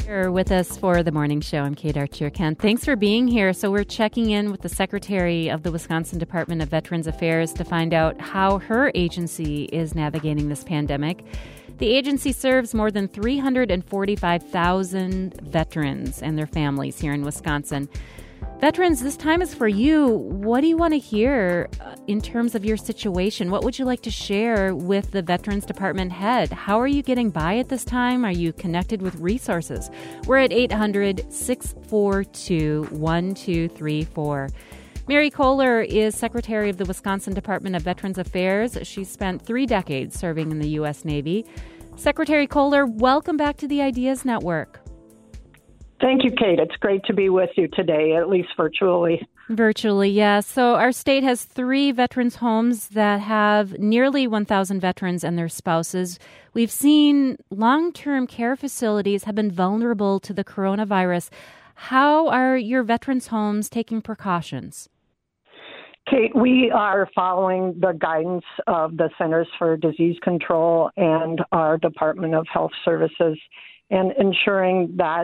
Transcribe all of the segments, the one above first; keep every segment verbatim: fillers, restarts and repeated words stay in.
You're with us for the morning show. I'm Kate Archer-Kent. Thanks for being here. So we're checking in with the Secretary of the Wisconsin Department of Veterans Affairs to find out how her agency is navigating this pandemic. The agency serves more than three hundred forty-five thousand veterans and their families here in Wisconsin. Veterans, this time is for you. What do you want to hear in terms of your situation? What would you like to share with the Veterans Department head? How are you getting by at this time? Are you connected with resources? We're at eight hundred, six four two, one two three four. Mary Kohler is Secretary of the Wisconsin Department of Veterans Affairs. She spent three decades serving in the U S Navy. Secretary Kohler, welcome back to the Ideas Network. Thank you, Kate. It's great to be with you today, at least virtually. Virtually, yeah. So our state has three veterans homes that have nearly one thousand veterans and their spouses. We've seen long-term care facilities have been vulnerable to the coronavirus. How are your veterans homes taking precautions? Kate, we are following the guidance of the Centers for Disease Control and our Department of Health Services and ensuring that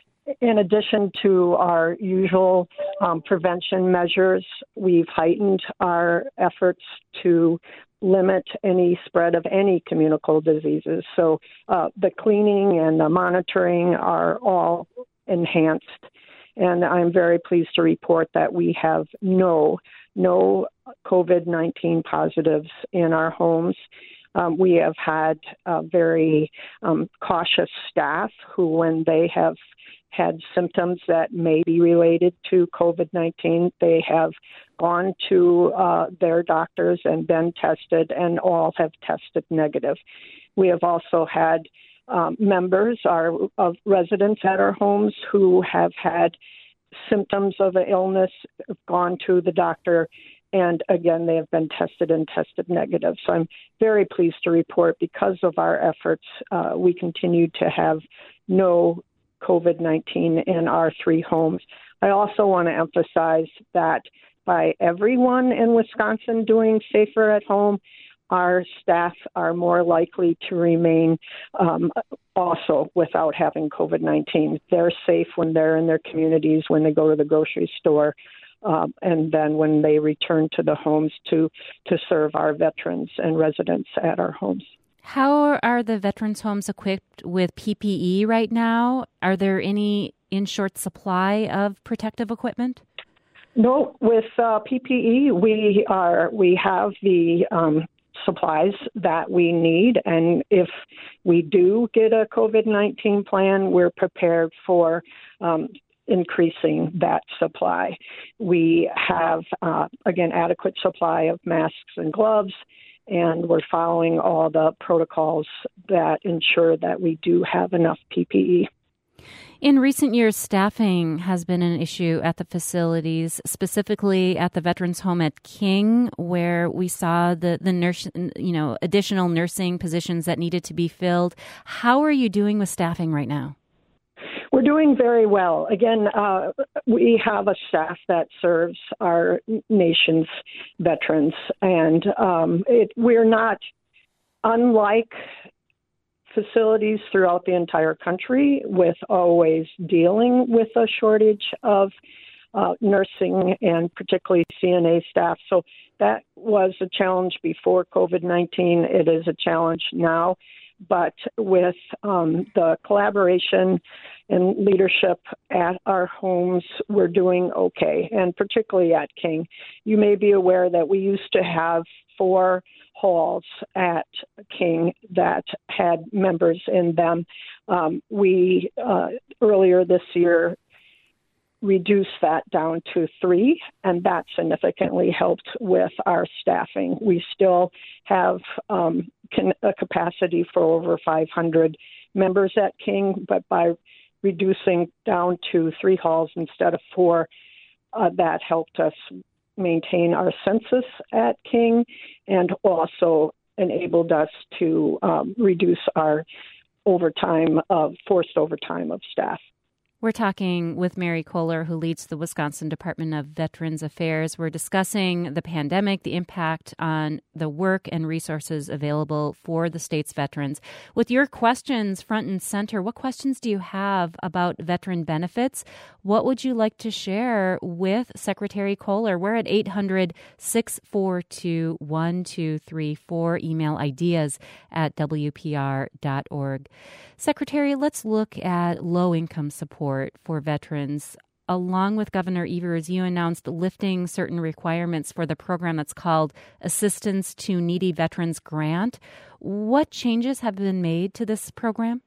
in addition to our usual um, prevention measures, we've heightened our efforts to limit any spread of any communicable diseases. So uh, the cleaning and the monitoring are all enhanced. And I'm very pleased to report that we have no, no COVID nineteen positives in our homes. Um, we have had uh, very um, cautious staff who, when they have had symptoms that may be related to COVID nineteen, they have gone to uh, their doctors and been tested, and all have tested negative. We have also had um, members our, of residents at our homes who have had symptoms of an illness, have gone to the doctor, and again, they have been tested and tested negative. So I'm very pleased to report because of our efforts, uh, we continue to have no COVID nineteen in our three homes. I also want to emphasize that by everyone in Wisconsin doing safer at home, our staff are more likely to remain um, also without having COVID nineteen. They're safe when they're in their communities, when they go to the grocery store, um, and then when they return to the homes to, to serve our veterans and residents at our homes. How are the veterans' homes equipped with P P E right now? Are there any in short supply of protective equipment? No, with uh, P P E, we are we have the um, supplies that we need, and if we do get a COVID nineteen plan, we're prepared for um, increasing that supply. We have, uh, again, adequate supply of masks and gloves, and we're following all the protocols that ensure that we do have enough P P E. In recent years, staffing has been an issue at the facilities, specifically at the Veterans Home at King, where we saw the, the nurse, you know, additional nursing positions that needed to be filled. How are you doing with staffing right now? We're doing very well. Again, uh, we have a staff that serves our nation's veterans, and um, it, we're not unlike facilities throughout the entire country with always dealing with a shortage of uh, nursing and particularly C N A staff. So that was a challenge before COVID nineteen. It is a challenge now. But with um, the collaboration and leadership at our homes, we're doing okay, and particularly at King. You may be aware that we used to have four halls at King that had members in them. Um, we, uh, earlier this year, reduced that down to three, and that significantly helped with our staffing. We still have um, can, a capacity for over five hundred members at King, but by reducing down to three halls instead of four, uh, that helped us maintain our census at King and also enabled us to um, reduce our overtime of forced overtime of staff. We're talking with Mary Kohler, who leads the Wisconsin Department of Veterans Affairs. We're discussing the pandemic, the impact on the work and resources available for the state's veterans. With your questions front and center, what questions do you have about veteran benefits? What would you like to share with Secretary Kohler? We're at eight hundred, six four two, one two three four. Email ideas at w p r dot org. Secretary, let's look at low-income support for veterans. Along with Governor Evers, you announced lifting certain requirements for the program that's called Assistance to Needy Veterans Grant. What changes have been made to this program?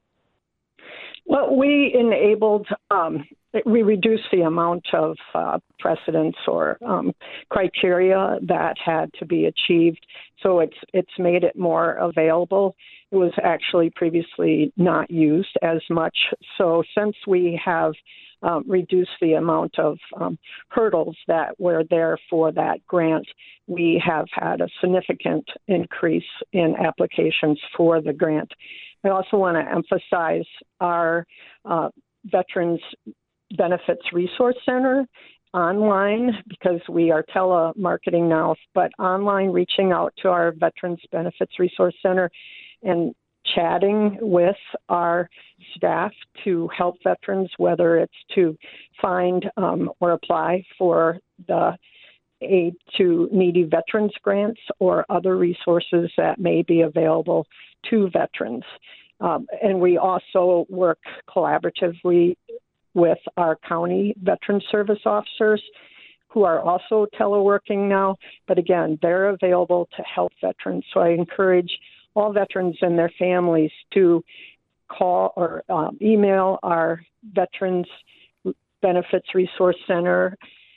Well, we enabled, um, we reduced the amount of uh, precedents or um, criteria that had to be achieved. So it's it's made it more available. It was actually previously not used as much. So since we have um, reduced the amount of um, hurdles that were there for that grant, we have had a significant increase in applications for the grant. I also want to emphasize our uh, Veterans Benefits Resource Center online, because we are telemarketing now, but online reaching out to our Veterans Benefits Resource Center and chatting with our staff to help veterans, whether it's to find um, or apply for the Aid to Needy Veterans grants or other resources that may be available to veterans. Um, and we also work collaboratively with our county veteran service officers, who are also teleworking now. But again, they're available to help veterans. So I encourage all veterans and their families to call or um, email our Veterans Benefits Resource Center,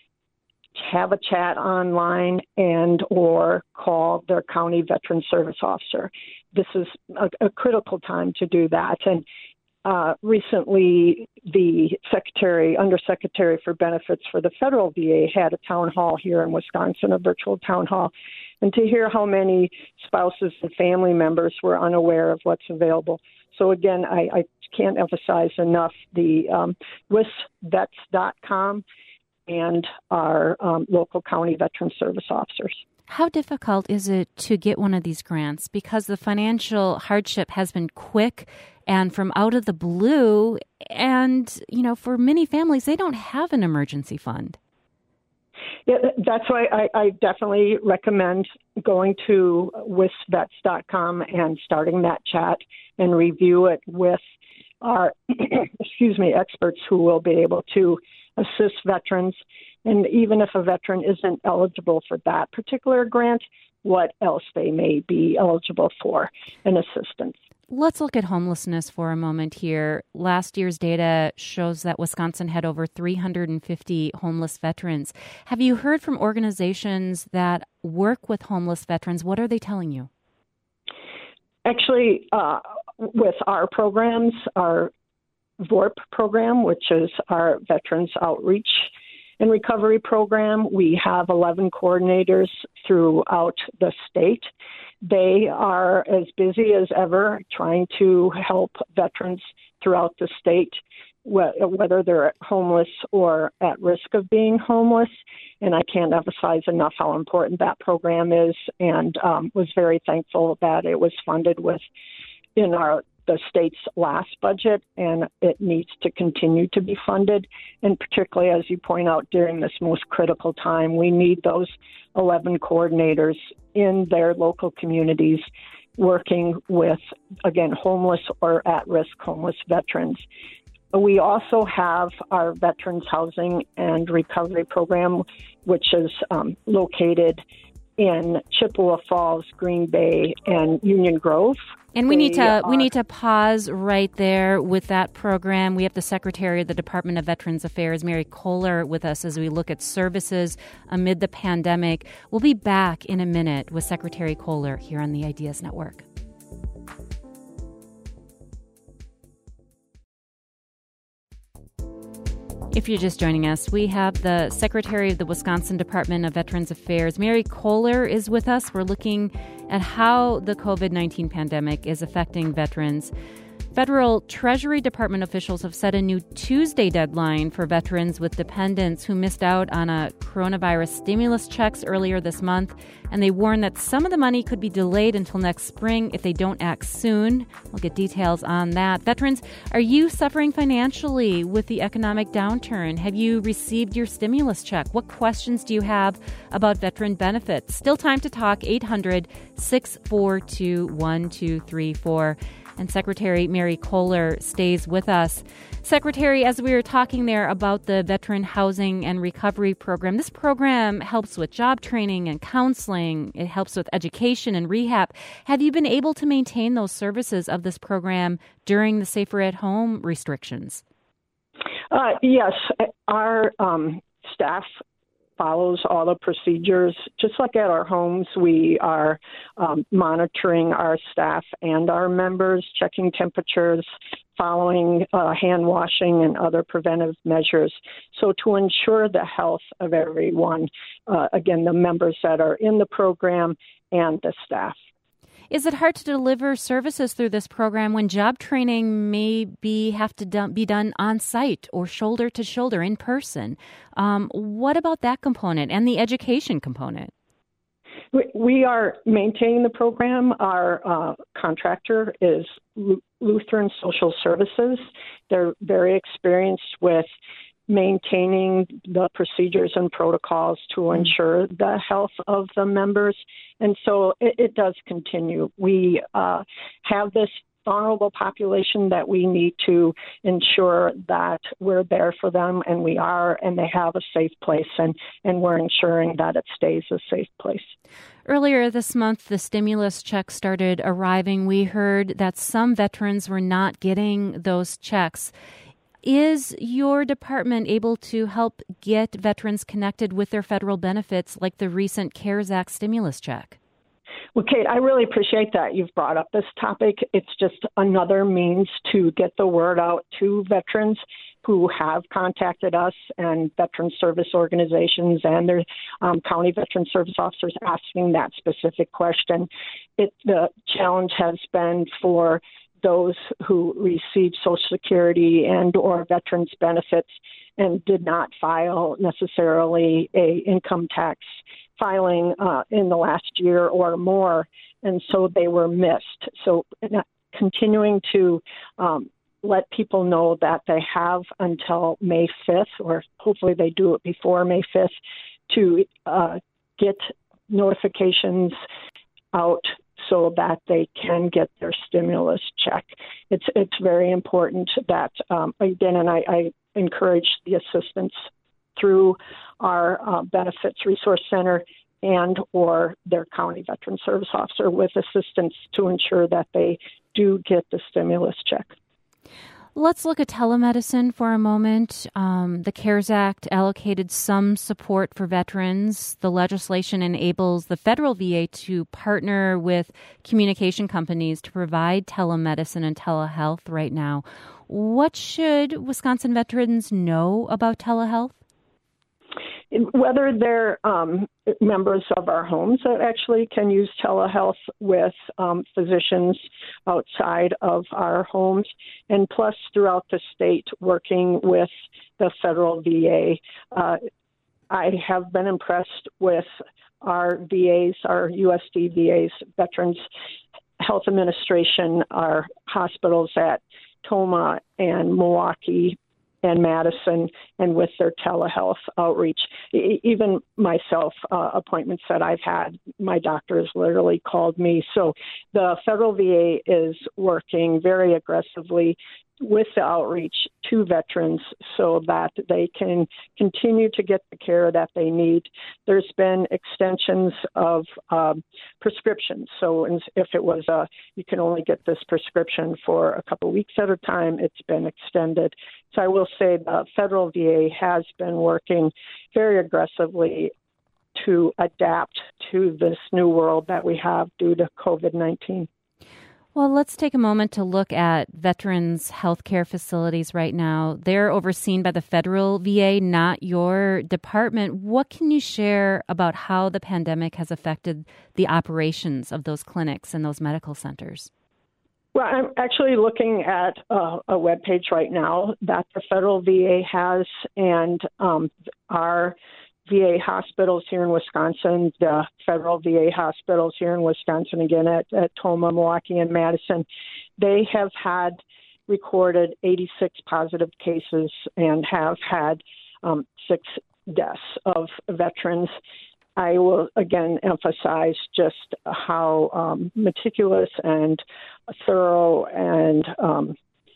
have a chat online, and or call their county veteran service officer. This is a, a critical time to do that. And uh, recently, the Secretary, Undersecretary for Benefits for the federal V A had a town hall here in Wisconsin, a virtual town hall, and to hear how many spouses and family members were unaware of what's available. So again, I, I can't emphasize enough the um, W I S vets dot com and our um, local county veteran service officers. How difficult is it to get one of these grants? Because the financial hardship has been quick and from out of the blue. And, you know, for many families, they don't have an emergency fund. Yeah, that's why I, I definitely recommend going to W I S vets dot com and starting that chat and review it with our, excuse me, experts who will be able to assist veterans. And even if a veteran isn't eligible for that particular grant, what else they may be eligible for in assistance. Let's look at homelessness for a moment here. Last year's data shows that Wisconsin had over three hundred fifty homeless veterans. Have you heard from organizations that work with homeless veterans? What are they telling you? Actually, uh, with our programs, our V O R P program, which is our Veterans Outreach and Recovery Program, we have eleven coordinators throughout the state. They are as busy as ever trying to help veterans throughout the state, whether they're homeless or at risk of being homeless. And I can't emphasize enough how important that program is, and um, was very thankful that it was funded with in our the state's last budget, and it needs to continue to be funded. And particularly, as you point out, during this most critical time, we need those eleven coordinators in their local communities working with, again, homeless or at-risk homeless veterans. We also have our Veterans Housing and Recovery Program, which is um, located in Chippewa Falls, Green Bay, and Union Grove. And we need to are, we need to pause right there with that program. We have the Secretary of the Department of Veterans Affairs, Mary Kohler, with us as we look at services amid the pandemic. We'll be back in a minute with Secretary Kohler here on the Ideas Network. If you're just joining us, we have the Secretary of the Wisconsin Department of Veterans Affairs, Mary Kohler, is with us. We're looking at how the covid nineteen pandemic is affecting veterans. Federal Treasury Department officials have set a new Tuesday deadline for veterans with dependents who missed out on a coronavirus stimulus checks earlier this month, and they warn that some of the money could be delayed until next spring if they don't act soon. We'll get details on that. Veterans, are you suffering financially with the economic downturn? Have you received your stimulus check? What questions do you have about veteran benefits? Still time to talk. eight hundred, six four two, one two three four. And Secretary Mary Kohler stays with us. Secretary, as we were talking there about the Veteran Housing and Recovery Program, this program helps with job training and counseling. It helps with education and rehab. Have you been able to maintain those services of this program during the Safer at Home restrictions? Uh, yes, our um, staff follows all the procedures. Just like at our homes, we are um, monitoring our staff and our members, checking temperatures, following uh, hand washing and other preventive measures. So to ensure the health of everyone, uh, again, the members that are in the program and the staff. Is it hard to deliver services through this program when job training may be have to do, be done on site or shoulder to shoulder in person? Um, what about that component and the education component? We are maintaining the program. Our uh, contractor is Lutheran Social Services. They're very experienced with maintaining the procedures and protocols to ensure the health of the members. And so it, it does continue. We uh, have this vulnerable population that we need to ensure that we're there for them, and we are, and they have a safe place, and, and we're ensuring that it stays a safe place. Earlier this month, the stimulus checks started arriving. We heard that some veterans were not getting those checks. Is your department able to help get veterans connected with their federal benefits like the recent CARES Act stimulus check? Well, Kate, I really appreciate that you've brought up this topic. It's just another means to get the word out to veterans who have contacted us and veteran service organizations and their um, county veteran service officers asking that specific question. It, the challenge has been for those who receive Social Security and or veterans benefits and did not file necessarily a income tax filing uh, in the last year or more, and so they were missed. So uh, continuing to um, let people know that they have until May fifth, or hopefully they do it before May fifth, to uh, get notifications out so that they can get their stimulus check. It's it's very important that, um, again, and I, I encourage the assistance through our uh, Benefits Resource Center and or their county veteran service officer with assistance to ensure that they do get the stimulus check. Let's look at telemedicine for a moment. Um, the CARES Act allocated some support for veterans. The legislation enables the federal V A to partner with communication companies to provide telemedicine and telehealth right now. What should Wisconsin veterans know about telehealth? Whether they're um, members of our homes that actually can use telehealth with um, physicians outside of our homes, and plus throughout the state working with the federal V A. Uh, I have been impressed with our V As, our U S D V As, Veterans Health Administration, our hospitals at Toma and Milwaukee and Madison, and with their telehealth outreach. Even myself, uh, appointments that I've had, my doctor has literally called me. So the federal V A is working very aggressively with the outreach to veterans so that they can continue to get the care that they need. There's been extensions of um, prescriptions. So if it was a, you can only get this prescription for a couple of weeks at a time, it's been extended. So I will say the federal V A has been working very aggressively to adapt to this new world that we have due to COVID nineteen. Well, let's take a moment to look at veterans' health care facilities right now. They're overseen by the federal V A, not your department. What can you share about how the pandemic has affected the operations of those clinics and those medical centers? Well, I'm actually looking at uh, a webpage right now that the federal V A has, and um, our V A hospitals here in Wisconsin, the federal V A hospitals here in Wisconsin, again at, at Tomah, Milwaukee, and Madison, they have had recorded eighty-six positive cases and have had um, six deaths of veterans. I will again emphasize just how um, meticulous and thorough and um,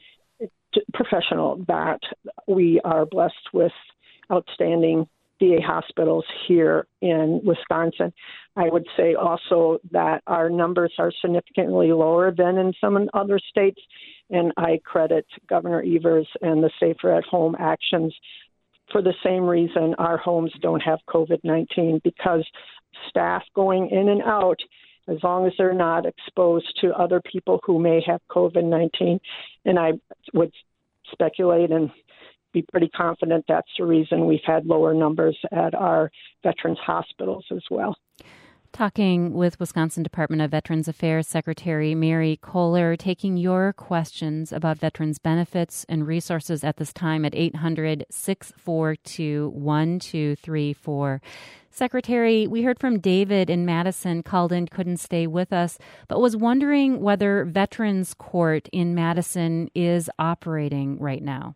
professional that we are blessed with outstanding V A hospitals here in Wisconsin. I would say also that our numbers are significantly lower than in some other states, and I credit Governor Evers and the Safer at Home actions for the same reason our homes don't have COVID nineteen, because staff going in and out, as long as they're not exposed to other people who may have COVID nineteen, and I would speculate and be pretty confident that's the reason we've had lower numbers at our veterans hospitals as well. Talking with Wisconsin Department of Veterans Affairs Secretary Mary Kohler, taking your questions about veterans benefits and resources at this time at eight hundred, six four two, one two three four. Secretary, we heard from David in Madison, called in, couldn't stay with us, but was wondering whether Veterans Court in Madison is operating right now.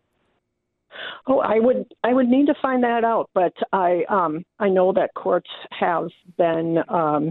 Oh, I would I would need to find that out, but I um, I know that courts have been um,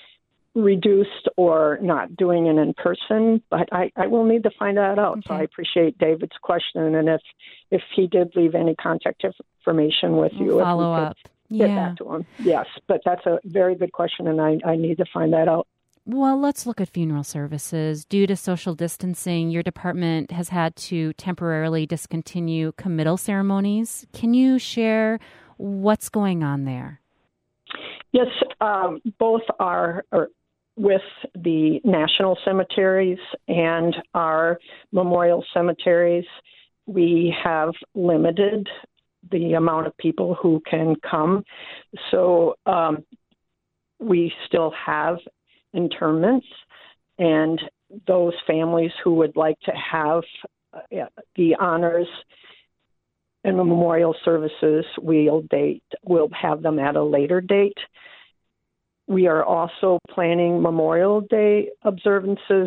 reduced or not doing it in person, but I, I will need to find that out. Okay. So I appreciate David's question, and if if he did leave any contact information with you, we'll follow if we up. Could get yeah. back to him. Yes, but that's a very good question, and I, I need to find that out. Well, let's look at funeral services. Due to social distancing, your department has had to temporarily discontinue committal ceremonies. Can you share what's going on there? Yes, um, both are, are with the national cemeteries and our memorial cemeteries. We have limited the amount of people who can come. So um, we still have interments, and those families who would like to have uh, the honors and the memorial services, we'll date, we'll have them at a later date. We are also planning Memorial Day observances.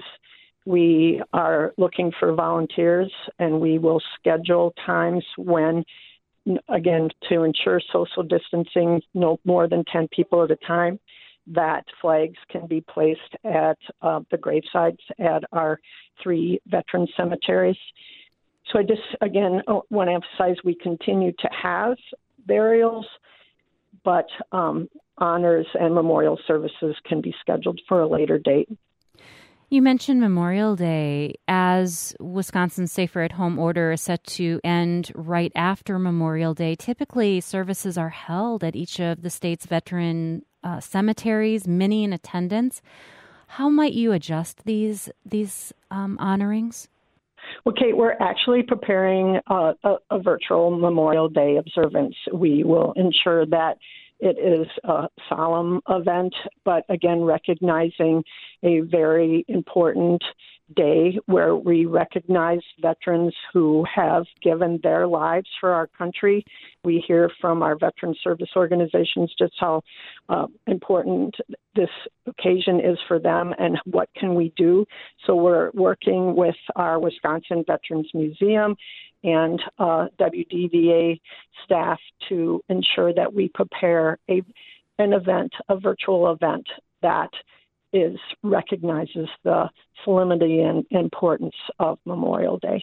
We are looking for volunteers, and we will schedule times when, again, to ensure social distancing, no more than ten people at a time, that flags can be placed at uh, the gravesites at our three veteran cemeteries. So I just, again, want to emphasize we continue to have burials, but um, honors and memorial services can be scheduled for a later date. You mentioned Memorial Day. As Wisconsin's Safer at Home order is set to end right after Memorial Day, typically services are held at each of the state's veteran uh, cemeteries, many in attendance. How might you adjust these these um, honorings? Well, Kate, we're actually preparing uh, a, a virtual Memorial Day observance. We will ensure that it is a solemn event, but again, recognizing a very important day where we recognize veterans who have given their lives for our country. We hear from our veteran service organizations just how uh, important this occasion is for them and what can we do. So we're working with our Wisconsin Veterans Museum and uh, W D V A staff to ensure that we prepare a an event, a virtual event that is recognizes the solemnity and importance of Memorial Day.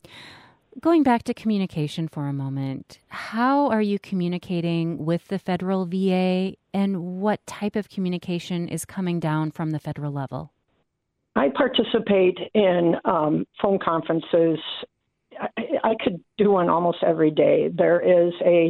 Going back to communication for a moment, how are you communicating with the federal V A, and what type of communication is coming down from the federal level? I participate in um, phone conferences. I, I could do one almost every day. There is a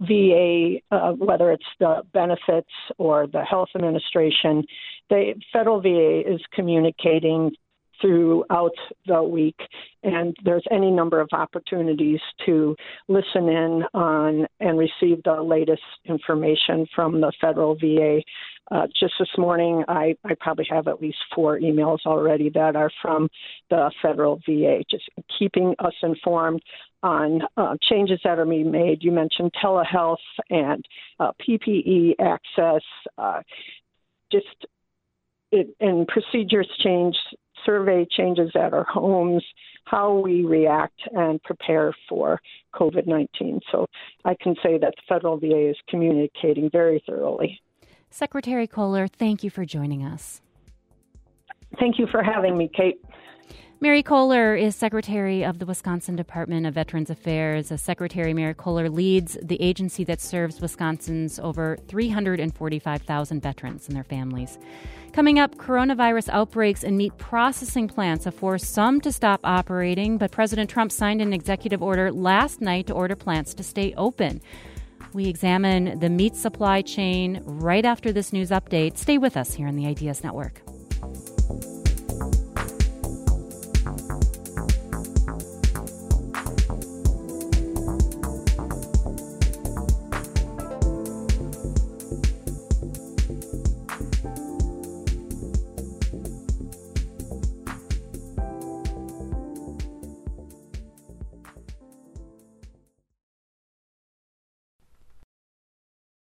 V A, uh, whether it's the benefits or the health administration, the federal V A is communicating throughout the week. And there's any number of opportunities to listen in on and receive the latest information from the federal V A. Uh, just this morning, I, I probably have at least four emails already that are from the federal V A, just keeping us informed on uh, changes that are being made. You mentioned telehealth and uh, P P E access, uh, just it, and procedures change, survey changes at our homes, how we react and prepare for COVID nineteen. So I can say that the federal V A is communicating very thoroughly. Secretary Kohler, thank you for joining us. Thank you for having me, Kate. Mary Kohler is Secretary of the Wisconsin Department of Veterans Affairs. As Secretary, Mary Kohler leads the agency that serves Wisconsin's over three hundred forty-five thousand veterans and their families. Coming up, coronavirus outbreaks in meat processing plants have forced some to stop operating, but President Trump signed an executive order last night to order plants to stay open. We examine the meat supply chain right after this news update. Stay with us here on the Ideas Network.